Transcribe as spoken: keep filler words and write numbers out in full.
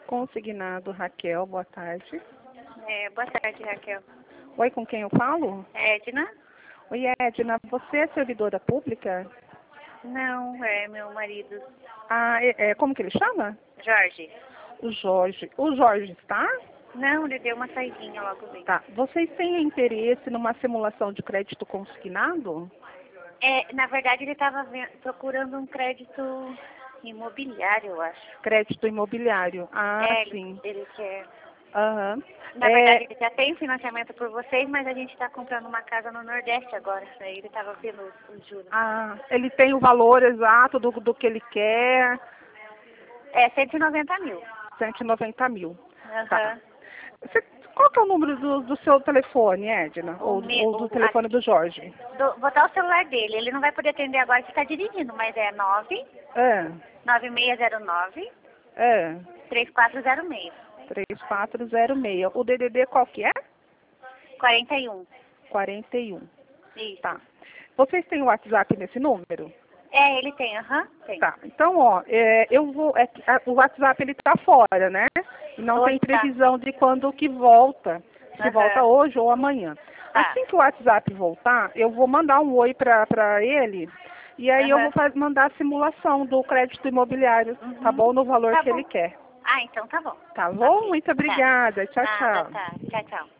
Consignado, Raquel, boa tarde. É, boa tarde, Raquel. Oi, com quem eu falo? Edna? Oi, Edna, você é servidora pública? Não, é meu marido, Ah, é, é, como que ele chama? Jorge. O Jorge. O Jorge está? Não, ele deu uma saidinha logo bem. Tá. Vocês têm interesse numa simulação de crédito consignado? É, na verdade, ele estava procurando um crédito imobiliário, eu acho. Crédito imobiliário. Ah, é, ele, sim. ele quer. Aham. Na É, verdade, ele já tem financiamento por vocês, mas a gente está comprando uma casa no Nordeste agora. Daí ele estava vendo os juros. ah, ele tem o valor exato do, do que ele quer. É, cento e noventa mil. cento e noventa mil. Aham. Tá. Você, qual que é o número do, do seu telefone, Edna? O Ou, me- ou do o- telefone do Jorge? Do, vou dar o celular dele. Ele não vai poder atender agora que está dirigindo, mas é nove É, nove seis zero nove é. três quatro zero seis. três quatro zero seis. O D D D qual que é? quarenta e um. quarenta e um. Isso. Tá. Vocês têm o WhatsApp nesse número? É, ele tem, aham. Tem. Tá. Então, ó, é, eu vou. É, que a- o WhatsApp ele tá fora, né? E não Hoje tem tá. previsão de quando que volta. Se Aham. volta hoje ou amanhã. Tá. Assim que o WhatsApp voltar, eu vou mandar um oi pra, pra ele. E aí eu Aham. vou faz, mandar a simulação do crédito imobiliário, tá Uhum. bom? No valor Tá que bom. ele quer. Ah, então tá bom. Tá bom? Ok. Muito Tá. obrigada. Tchau, Nada, tchau. tá. Tchau, tchau.